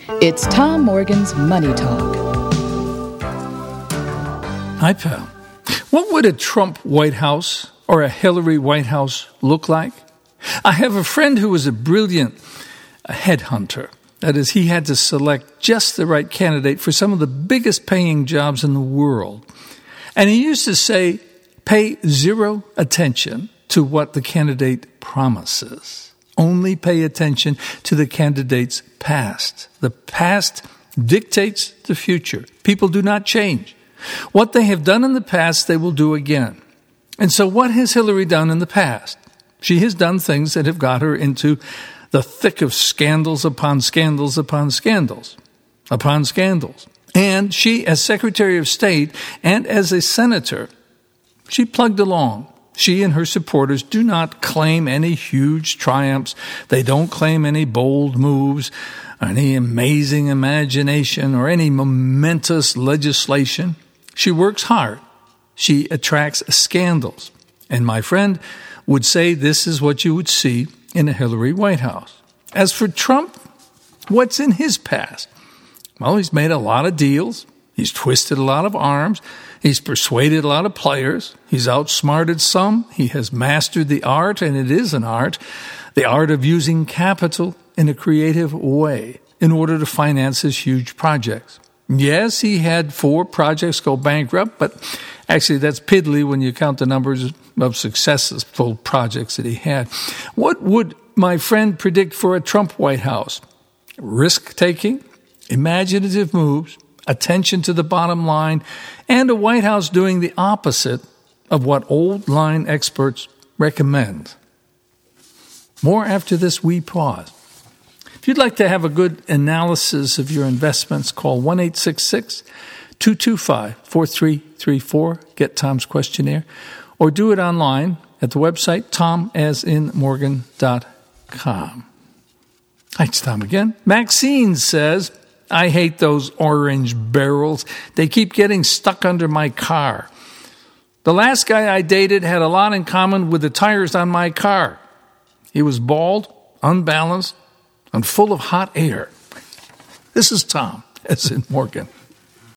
It's Tom Morgan's Money Talk. Hi, pal. What would a Trump White House or a Hillary White House look like? I have a friend who was a brilliant headhunter. That is, he had to select just the right candidate for some of the biggest paying jobs in the world. And he used to say, pay zero attention to what the candidate promises. Only pay attention to the candidate's past. The past dictates the future. People do not change. What they have done in the past, they will do again. And so what has Hillary done in the past? She has done things that have got her into the thick of scandals upon scandals upon scandals upon scandals. And she, as Secretary of State and as a senator, she plugged along. She and her supporters do not claim any huge triumphs. They don't claim any bold moves, any amazing imagination, or any momentous legislation. She works hard. She attracts scandals. And my friend would say this is what you would see in a Hillary White House. As for Trump, what's in his past? Well, he's made a lot of deals. He's twisted a lot of arms. He's persuaded a lot of players. He's outsmarted some. He has mastered the art, and it is an art, the art of using capital in a creative way in order to finance his huge projects. Yes, he had 4 projects go bankrupt, but actually that's piddly when you count the numbers of successful projects that he had. What would my friend predict for a Trump White House? Risk-taking, imaginative moves, attention to the bottom line, and a White House doing the opposite of what old-line experts recommend. More after this wee pause. If you'd like to have a good analysis of your investments, call 1-866-225-4334, get Tom's questionnaire, or do it online at the website tomasinmorgan.com. Hi, it's Tom again. Maxine says, I hate those orange barrels. They keep getting stuck under my car. The last guy I dated had a lot in common with the tires on my car. He was bald, unbalanced, and full of hot air. This is Tom, as in Morgan.